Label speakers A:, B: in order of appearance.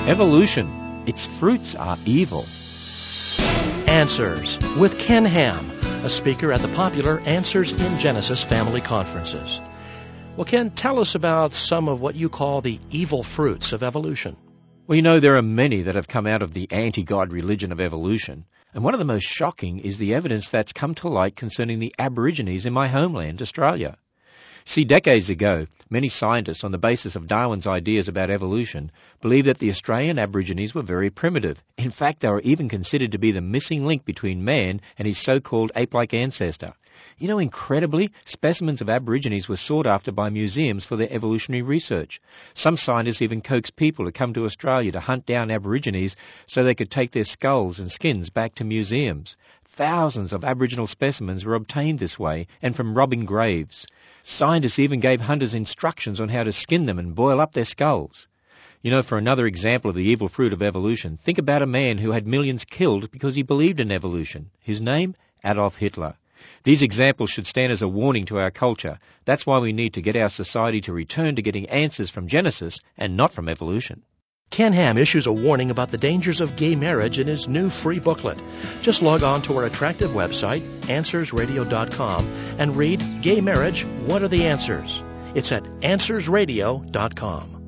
A: Evolution. Its fruits are evil.
B: Answers with Ken Ham, a speaker at the popular Answers in Genesis family conferences. Well, Ken, tell us about some of what you call the evil fruits of evolution.
A: Well, you know, there are many that have come out of the anti-God religion of evolution. And one of the most shocking is the evidence that's come to light concerning the Aborigines in my homeland, Australia. See, decades ago, many scientists, on the basis of Darwin's ideas about evolution, believed that the Australian Aborigines were very primitive. In fact, they were even considered to be the missing link between man and his so-called ape-like ancestor. You know, incredibly, specimens of Aborigines were sought after by museums for their evolutionary research. Some scientists even coaxed people to come to Australia to hunt down Aborigines so they could take their skulls and skins back to museums. Thousands of Aboriginal specimens were obtained this way and from robbing graves. Scientists even gave hunters instructions on how to skin them and boil up their skulls. You know, for another example of the evil fruit of evolution, think about a man who had millions killed because he believed in evolution. His name? Adolf Hitler. These examples should stand as a warning to our culture. That's why we need to get our society to return to getting answers from Genesis and not from evolution.
B: Ken Ham issues a warning about the dangers of gay marriage in his new free booklet. Just log on to our attractive website, AnswersRadio.com, and read Gay Marriage, What Are the Answers? It's at AnswersRadio.com.